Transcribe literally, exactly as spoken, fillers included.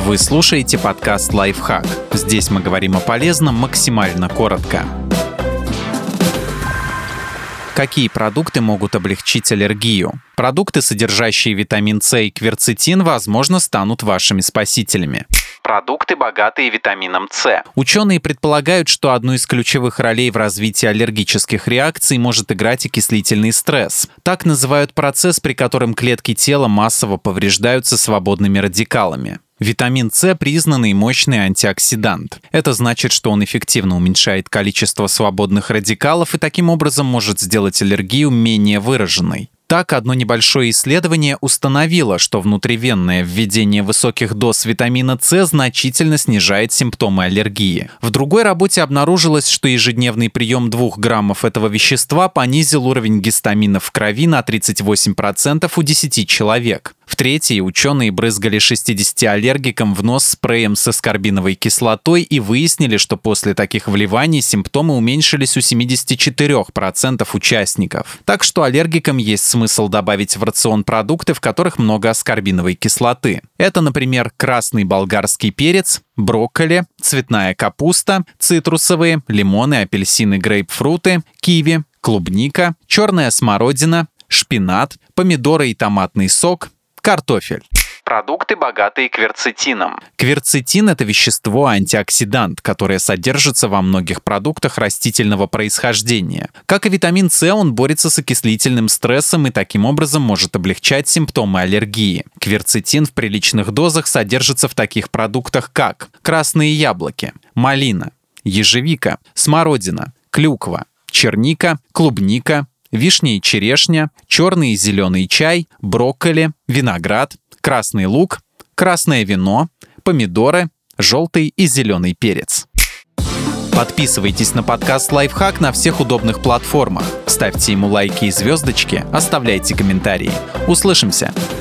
Вы слушаете подкаст «Лайфхак». Здесь мы говорим о полезном максимально коротко. Какие продукты могут облегчить аллергию? Продукты, содержащие витамин С и кверцетин, возможно, станут вашими спасителями. Продукты, богатые витамином С. Ученые предполагают, что одну из ключевых ролей в развитии аллергических реакций может играть окислительный стресс. Так называют процесс, при котором клетки тела массово повреждаются свободными радикалами. Витамин С – признанный мощный антиоксидант. Это значит, что он эффективно уменьшает количество свободных радикалов и таким образом может сделать аллергию менее выраженной. Так, одно небольшое исследование установило, что внутривенное введение высоких доз витамина С значительно снижает симптомы аллергии. В другой работе обнаружилось, что ежедневный прием двух граммов этого вещества понизил уровень гистамина в крови на тридцать восемь процентов у десяти человек. В третьей ученые брызгали шестидесяти аллергикам в нос спреем с аскорбиновой кислотой и выяснили, что после таких вливаний симптомы уменьшились у семидесяти четырёх процентов участников. Так что аллергикам есть смысл добавить в рацион продукты, в которых много аскорбиновой кислоты. Это, например, красный болгарский перец, брокколи, цветная капуста, цитрусовые, лимоны, апельсины, грейпфруты, киви, клубника, черная смородина, шпинат, помидоры и томатный сок, картофель. Продукты, богатые кверцетином. Кверцетин – это вещество-антиоксидант, которое содержится во многих продуктах растительного происхождения. Как и витамин С, он борется с окислительным стрессом и таким образом может облегчать симптомы аллергии. Кверцетин в приличных дозах содержится в таких продуктах, как красные яблоки, малина, ежевика, смородина, клюква, черника, клубника, вишня и черешня, черный и зеленый чай, брокколи, виноград, красный лук, красное вино, помидоры, желтый и зеленый перец. Подписывайтесь на подкаст «Лайфхак» на всех удобных платформах. Ставьте ему лайки и звездочки, оставляйте комментарии. Услышимся!